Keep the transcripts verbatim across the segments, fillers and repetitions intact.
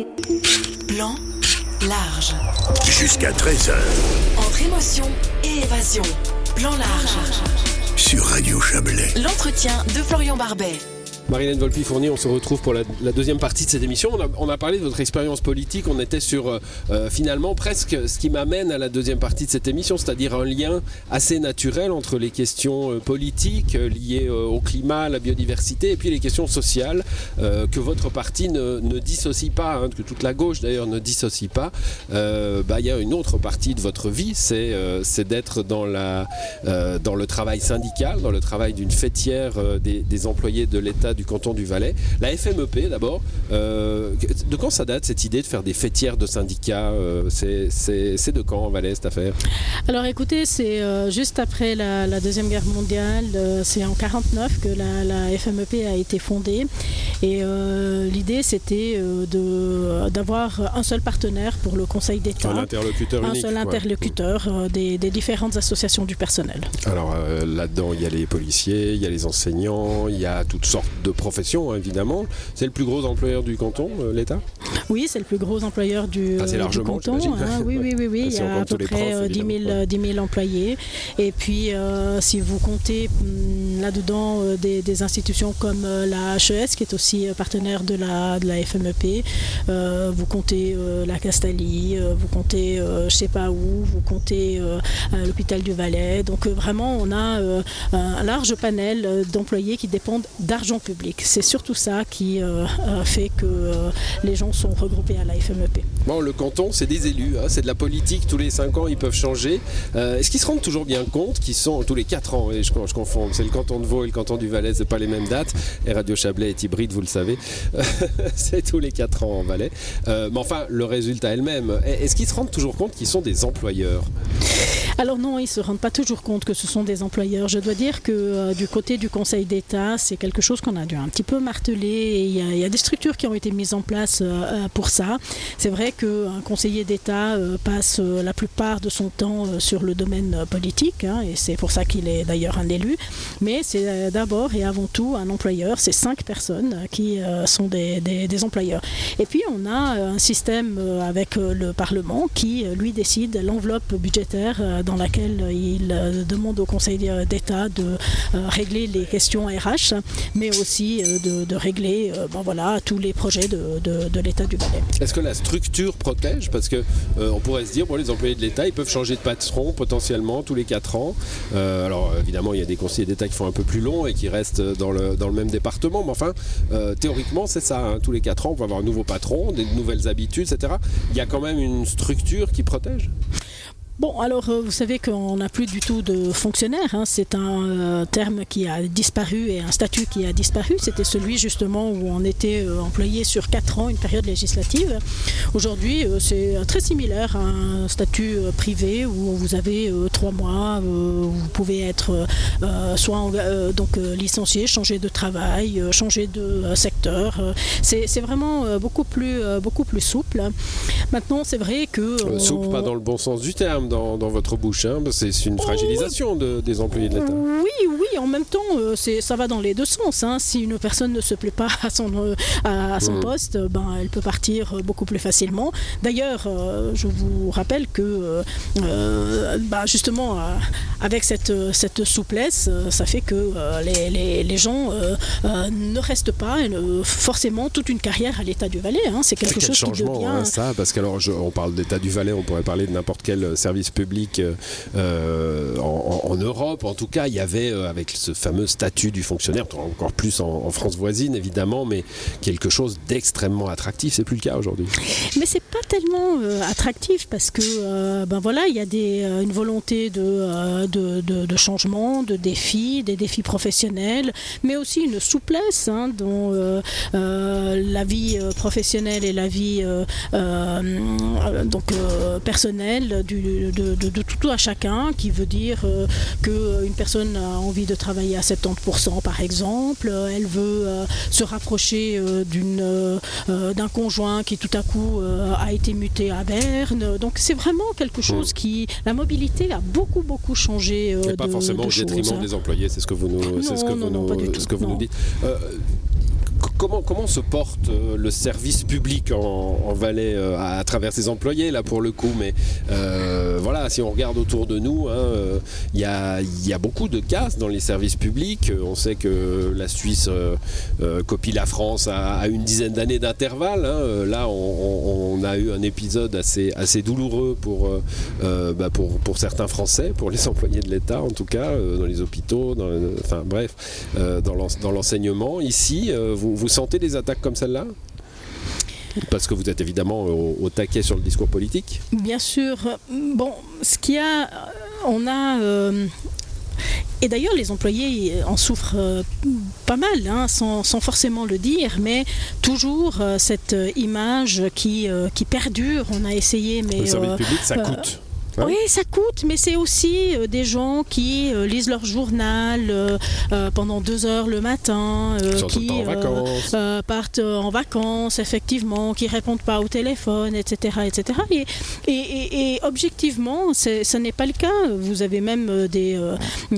Plan large. Jusqu'à treize heures. Entre émotion et évasion. Plan large. Sur Radio Chablais. L'entretien de Florian Barbet. Marie-Hélène Volpi-Fournier, on se retrouve pour la, la deuxième partie de cette émission. On a, on a parlé de votre expérience politique. On était sur, euh, finalement, presque ce qui m'amène à la deuxième partie de cette émission, c'est-à-dire un lien assez naturel entre les questions euh, politiques euh, liées euh, au climat, à la biodiversité, et puis les questions sociales euh, que votre parti ne, ne dissocie pas, hein, que toute la gauche d'ailleurs ne dissocie pas. Euh, bah, y a une autre partie de votre vie, c'est, euh, c'est d'être dans, la, euh, dans le travail syndical, dans le travail d'une fêtière euh, des, des employés de l'État du canton du Valais. La F M E P d'abord, euh, de quand ça date cette idée de faire des fêtières de syndicats euh, c'est, c'est, c'est de quand en Valais cette affaire? Alors écoutez, c'est euh, juste après la, la Deuxième Guerre mondiale, euh, c'est en quarante-neuf que la, la F M E P a été fondée et euh, l'idée c'était euh, de, d'avoir un seul partenaire pour le Conseil d'État. Un interlocuteur un unique. Un seul interlocuteur ouais. euh, des, des différentes associations du personnel. Alors euh, là-dedans il y a les policiers, il y a les enseignants, il y a toutes sortes de profession, évidemment. C'est le plus gros employeur du canton, euh, l'État? Oui, c'est le plus gros employeur du, ah, c'est largement, du canton. Hein, oui, oui, oui, oui. Il y a à peu près profs, dix mille employés. Et puis, euh, si vous comptez hum, là-dedans euh, des, des institutions comme euh, la H E S, qui est aussi euh, partenaire de la, de la F M E P, euh, vous comptez euh, la Castalie, euh, vous comptez euh, je ne sais pas où, vous comptez euh, l'hôpital du Valais. Donc, euh, vraiment, on a euh, un large panel euh, d'employés qui dépendent d'argent public. C'est surtout ça qui euh, fait que euh, les gens sont regroupés à la F M E P. Bon, le canton, c'est des élus, hein, c'est de la politique. Tous les cinq ans, ils peuvent changer. Euh, est-ce qu'ils se rendent toujours bien compte qu'ils sont tous les quatre ans? Et je, je confonds, c'est le canton de Vaud et le canton du Valais, c'est pas les mêmes dates. Et Radio Chablais est hybride, vous le savez. C'est tous les quatre ans en Valais. Euh, mais enfin, le résultat est le même. Est-ce qu'ils se rendent toujours compte qu'ils sont des employeurs? Alors non, ils ne se rendent pas toujours compte que ce sont des employeurs. Je dois dire que euh, du côté du Conseil d'État, c'est quelque chose qu'on a dû un petit peu marteler. Il y, il y a des structures qui ont été mises en place euh, pour ça. C'est vrai qu'un conseiller d'État euh, passe euh, la plupart de son temps euh, sur le domaine euh, politique, hein, et c'est pour ça qu'il est d'ailleurs un élu. Mais c'est euh, d'abord et avant tout un employeur. C'est cinq personnes euh, qui euh, sont des, des, des employeurs. Et puis on a euh, un système euh, avec euh, le Parlement qui, euh, lui, décide l'enveloppe budgétaire euh, dans laquelle il euh, demande au Conseil d'État de euh, régler les questions R H, mais aussi euh, de, de régler euh, bon, voilà, tous les projets de, de, de l'État du Valais. Est-ce que la structure protège? Parce qu'on euh, pourrait se dire, bon, les employés de l'État, ils peuvent changer de patron potentiellement tous les quatre ans. Euh, alors évidemment, il y a des conseillers d'État qui font un peu plus long et qui restent dans le, dans le même département, mais enfin, euh, théoriquement, c'est ça. Hein, tous les quatre ans, on va avoir un nouveau patron, des nouvelles habitudes, et cetera. Il y a quand même une structure qui protège? Bon, alors euh, vous savez qu'on n'a plus du tout de fonctionnaires, hein. C'est un euh, terme qui a disparu et un statut qui a disparu. C'était celui justement où on était euh, employé sur quatre ans, une période législative. Aujourd'hui, euh, c'est très similaire à un statut euh, privé où vous avez euh, trois mois, euh, où vous pouvez être euh, soit euh, donc, euh, licencié, changer de travail, euh, changer de euh, secteur. Euh, c'est, c'est vraiment euh, beaucoup, plus, euh, beaucoup plus souple. Maintenant, c'est vrai que... Euh, on... Souple, pas dans le bon sens du terme. Dans, dans votre bouche, hein. C'est une fragilisation de, des employés de l'État. Oui, oui, en même temps, euh, c'est, ça va dans les deux sens. Hein. Si une personne ne se plaît pas à son, euh, à, à son mmh. poste, ben, elle peut partir beaucoup plus facilement. D'ailleurs, euh, je vous rappelle que euh, ben, justement, euh, avec cette, cette souplesse, euh, ça fait que euh, les, les, les gens euh, euh, ne restent pas euh, forcément toute une carrière à l'État du Valais. Hein. C'est quelque chose qui devient... Hein, ça, parce qu'alors, je, on parle d'État du Valais, on pourrait parler de n'importe quel service public euh, en, en Europe. En tout cas, il y avait, euh, avec ce fameux statut du fonctionnaire, encore plus en, en France voisine, évidemment, mais quelque chose d'extrêmement attractif. C'est plus le cas aujourd'hui. Mais c'est pas tellement euh, attractif parce que, euh, ben voilà, il y a des, euh, une volonté de, euh, de, de, de changement, de défis, des défis professionnels, mais aussi une souplesse hein, dont euh, euh, la vie professionnelle et la vie euh, euh, donc, euh, personnelle du De, de, de tout à chacun, qui veut dire euh, qu'une personne a envie de travailler à soixante-dix pour cent par exemple, elle veut euh, se rapprocher euh, d'une, euh, d'un conjoint qui tout à coup euh, a été muté à Berne, donc c'est vraiment quelque chose qui, la mobilité a beaucoup beaucoup changé euh, et pas de, forcément de au détriment choses, hein. des employés, c'est ce que vous nous, non, c'est ce que non, vous non, nous, pas du tout, ce que vous non. nous dites. Euh, comment, comment se porte euh, le service public en, en Valais euh, à, à travers ses employés, là pour le coup, mais euh, voilà, si on regarde autour de nous, il hein, euh, y, a, y a beaucoup de casse dans les services publics. On sait que la Suisse euh, euh, copie la France à, à une dizaine d'années d'intervalle. Hein. Là, on, on, on a eu un épisode assez, assez douloureux pour, euh, bah pour, pour certains Français, pour les employés de l'État en tout cas, euh, dans les hôpitaux, dans, enfin bref, euh, dans, l'en, dans l'enseignement. Ici, euh, vous, vous sentez des attaques comme celle-là ? Parce que vous êtes évidemment au, au taquet sur le discours politique. Bien sûr. Bon, ce qu'il y a, on a... Euh Et d'ailleurs, les employés en souffrent euh, pas mal, hein, sans, sans forcément le dire, mais toujours euh, cette image qui, euh, qui perdure. On a essayé, mais... Le service euh, public, ça euh, coûte. Oui, ça coûte, mais c'est aussi euh, des gens qui euh, lisent leur journal euh, euh, pendant deux heures le matin, euh, qui en vacances. Euh, partent en vacances, effectivement, qui répondent pas au téléphone, et cetera, et cetera. Et, et, et, et objectivement, c'est, ce n'est pas le cas. Vous avez même des euh,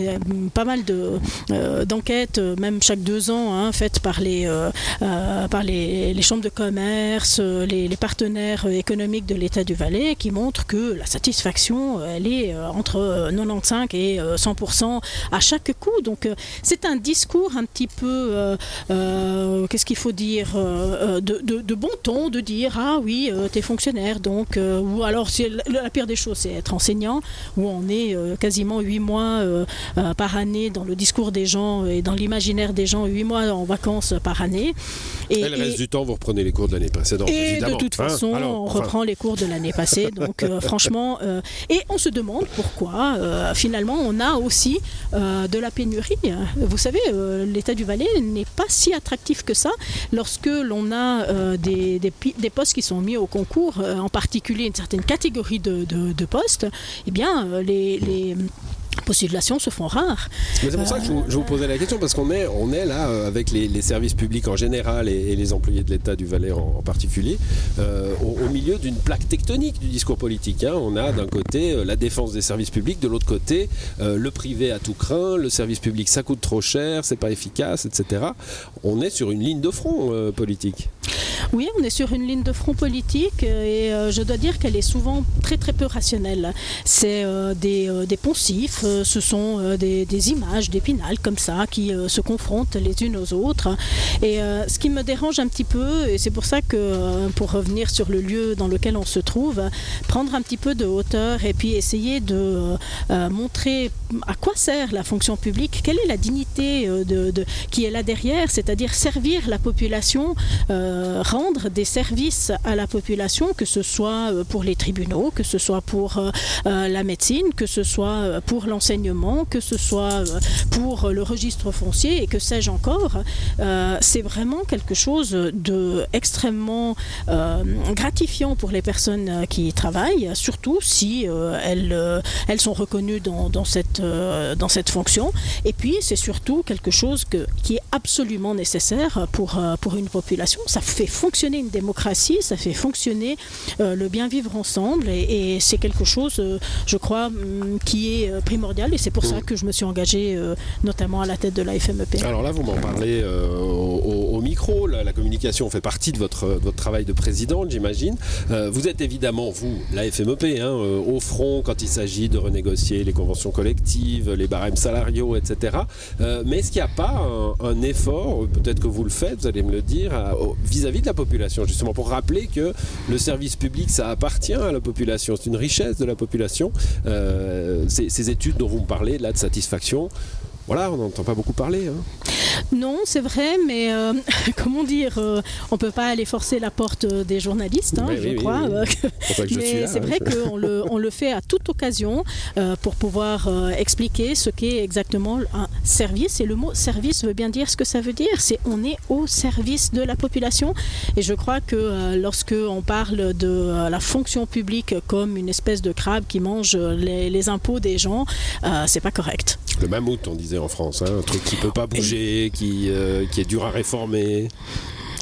pas mal de euh, d'enquêtes, même chaque deux ans, hein, faites par les euh, euh, par les, les chambres de commerce, les, les partenaires économiques de l'État du Valais, qui montrent que la satisfaction elle est entre quatre-vingt-quinze et cent pour cent à chaque coup. Donc c'est un discours un petit peu, euh, euh, qu'est-ce qu'il faut dire, euh, de, de, de bon ton, de dire ah oui, euh, t'es fonctionnaire, donc, euh, ou alors c'est la, la pire des choses, c'est être enseignant, où on est euh, quasiment huit mois euh, euh, par année dans le discours des gens et dans l'imaginaire des gens, huit mois en vacances par année. Et, et le reste et, du temps, vous reprenez les cours de l'année précédente, et évidemment. De toute façon, hein, alors, on enfin... reprend les cours de l'année passée, donc euh, franchement... Euh, Et on se demande pourquoi, euh, finalement, on a aussi euh, de la pénurie. Vous savez, euh, l'État du Valais n'est pas si attractif que ça lorsque l'on a euh, des, des, des postes qui sont mis au concours, euh, en particulier une certaine catégorie de, de, de postes. Eh bien, euh, les... les postulations se font rares. Mais c'est pour euh, ça que je vous, je vous posais la question, parce qu'on est, on est là euh, avec les, les services publics en général et, et les employés de l'État du Valais en, en particulier, euh, au, au milieu d'une plaque tectonique du discours politique. Hein. On a d'un côté euh, la défense des services publics, de l'autre côté euh, le privé à tout craint, le service public ça coûte trop cher, c'est pas efficace, et cetera. On est sur une ligne de front euh, politique. Oui, on est sur une ligne de front politique et euh, je dois dire qu'elle est souvent très très peu rationnelle. C'est euh, des, euh, des poncifs, euh, ce sont euh, des, des images d'Épinal comme ça qui euh, se confrontent les unes aux autres. Et euh, ce qui me dérange un petit peu, et c'est pour ça que euh, pour revenir sur le lieu dans lequel on se trouve, prendre un petit peu de hauteur et puis essayer de euh, montrer à quoi sert la fonction publique, quelle est la dignité euh, de, de, qui est là derrière, c'est-à-dire servir la population, euh, rendre des services à la population, que ce soit pour les tribunaux, que ce soit pour euh, la médecine, que ce soit pour l'enseignement, que ce soit pour le registre foncier et que sais-je encore. Euh, c'est vraiment quelque chose d'extrêmement euh, gratifiant pour les personnes qui y travaillent, surtout si euh, elles, euh, elles sont reconnues dans, dans, cette, euh, dans cette fonction. Et puis c'est surtout quelque chose que, qui est absolument nécessaire pour, euh, pour une population. Ça fait fonctionner une démocratie, ça fait fonctionner euh, le bien vivre ensemble et, et c'est quelque chose, euh, je crois, qui est primordial et c'est pour mmh. ça que je me suis engagée euh, notamment à la tête de la F M E P. Alors là, vous m'en parlez euh, au, au micro, la, la communication fait partie de votre, votre travail de présidente, j'imagine. Euh, vous êtes évidemment, vous, la F M E P, hein, euh, au front quand il s'agit de renégocier les conventions collectives, les barèmes salariaux, et cetera. Euh, mais est-ce qu'il n'y a pas un, un effort, peut-être que vous le faites, vous allez me le dire, à, vis-à-vis de la population, justement pour rappeler que le service public, ça appartient à la population, c'est une richesse de la population. Euh, ces, ces études dont vous me parlez, là, de satisfaction, voilà, on n'entend pas beaucoup parler. Hein. Non, c'est vrai, mais euh, comment dire, euh, on ne peut pas aller forcer la porte des journalistes, hein, oui, je oui, crois. Oui, oui. Pour que je mais suis là, c'est hein, vrai je... qu'on le, on le fait à toute occasion euh, pour pouvoir euh, expliquer ce qu'est exactement un service. Et le mot service veut bien dire ce que ça veut dire. C'est on est au service de la population. Et je crois que euh, lorsque on parle de euh, la fonction publique comme une espèce de crabe qui mange les, les impôts des gens, euh, c'est pas correct. Le mammouth, on disait en France, hein, un truc qui peut pas bouger, qui, euh, qui est dur à réformer.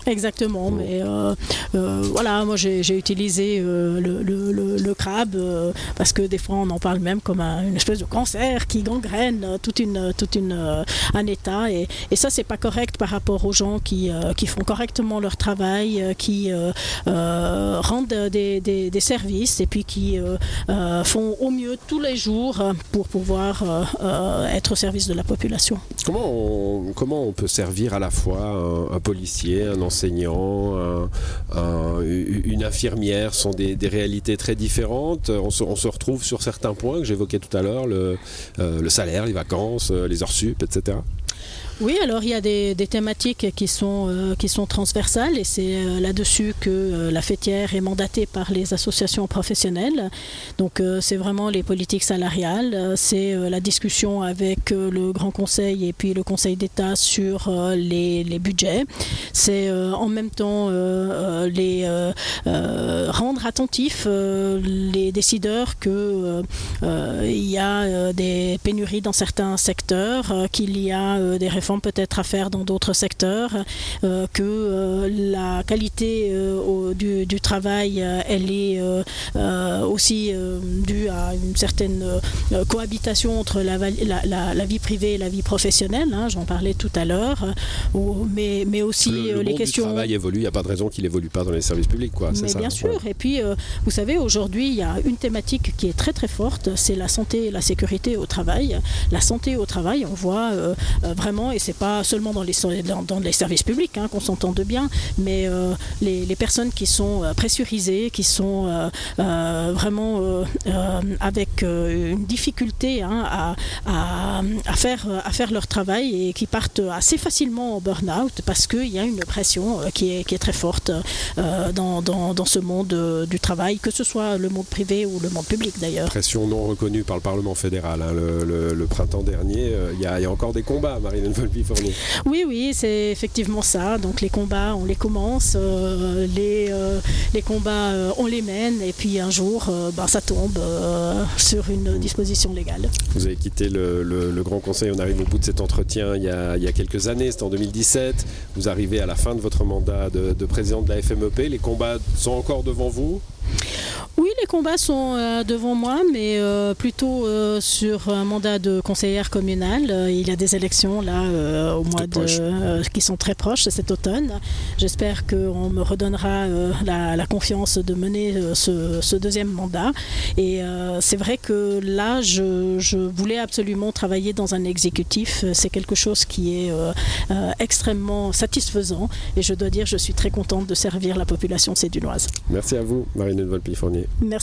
Exactement, mmh. mais euh, euh, voilà, moi j'ai, j'ai utilisé euh, le, le, le, le crabe euh, parce que des fois on en parle même comme un, une espèce de cancer qui gangrène toute une, toute une, euh, un état et, et ça c'est pas correct par rapport aux gens qui, euh, qui font correctement leur travail, euh, qui euh, euh, rendent des, des, des services et puis qui euh, euh, font au mieux tous les jours pour pouvoir euh, euh, être au service de la population. Comment on, comment on peut servir à la fois un, un policier, un enseignant, un, un, une infirmière sont des, des réalités très différentes. On se, on se retrouve sur certains points que j'évoquais tout à l'heure, le, euh, le salaire, les vacances, les heures sup, et cetera. Oui, alors il y a des, des thématiques qui sont, euh, qui sont transversales et c'est euh, là-dessus que euh, la fêtière est mandatée par les associations professionnelles. Donc euh, c'est vraiment les politiques salariales, euh, c'est euh, la discussion avec euh, le Grand Conseil et puis le Conseil d'État sur euh, les, les budgets. C'est euh, en même temps euh, les euh, euh, rendre attentifs euh, les décideurs qu'il euh, euh, y a euh, des pénuries dans certains secteurs, euh, qu'il y a euh, des réformes peut-être à faire dans d'autres secteurs, euh, que euh, la qualité euh, au, du, du travail, euh, elle est euh, euh, aussi euh, due à une certaine euh, cohabitation entre la, la, la, la vie privée et la vie professionnelle, hein, j'en parlais tout à l'heure, euh, mais, mais aussi le, le les monde questions... Le travail évolue, il n'y a pas de raison qu'il n'évolue pas dans les services publics, quoi. C'est mais ça, bien sûr, ouais. Et puis euh, vous savez, aujourd'hui, il y a une thématique qui est très très forte, c'est la santé et la sécurité au travail. La santé au travail, on voit euh, vraiment, et c'est pas seulement dans les, dans, dans les services publics hein, qu'on s'entende bien, mais euh, les, les personnes qui sont euh, pressurisées, qui sont euh, euh, vraiment euh, euh, avec euh, une difficulté hein, à, à, à, faire, à faire leur travail et qui partent assez facilement en burn-out parce qu'il y a une pression euh, qui, est, qui est très forte euh, dans, dans, dans ce monde euh, du travail, que ce soit le monde privé ou le monde public d'ailleurs. Pression non reconnue par le Parlement fédéral. Hein. Le, le, le printemps dernier, il euh, y, y a encore des combats, Marie-Hélène Volpi-Fournier. Oui, oui, c'est effectivement ça. Donc les combats, on les commence, euh, les, euh, les combats, euh, on les mène, et puis un jour, euh, ben, ça tombe euh, sur une disposition légale. Vous avez quitté le, le, le Grand Conseil, on arrive au bout de cet entretien il y a, il y a quelques années, c'était en deux mille dix-sept. Vous arrivez à la fin de votre mandat de, de président de la F M E P. Les combats sont encore devant vous ? Oui, les combats sont euh, devant moi, mais euh, plutôt euh, sur un mandat de conseillère communale. Euh, il y a des élections là euh, au mois de, euh, qui sont très proches cet automne. J'espère qu'on me redonnera euh, la, la confiance de mener euh, ce, ce deuxième mandat. Et euh, c'est vrai que là, je, je voulais absolument travailler dans un exécutif. C'est quelque chose qui est euh, euh, extrêmement satisfaisant. Et je dois dire, je suis très contente de servir la population sédunoise. Merci à vous, Marie-Hélène Volpi-Fournier. Merci.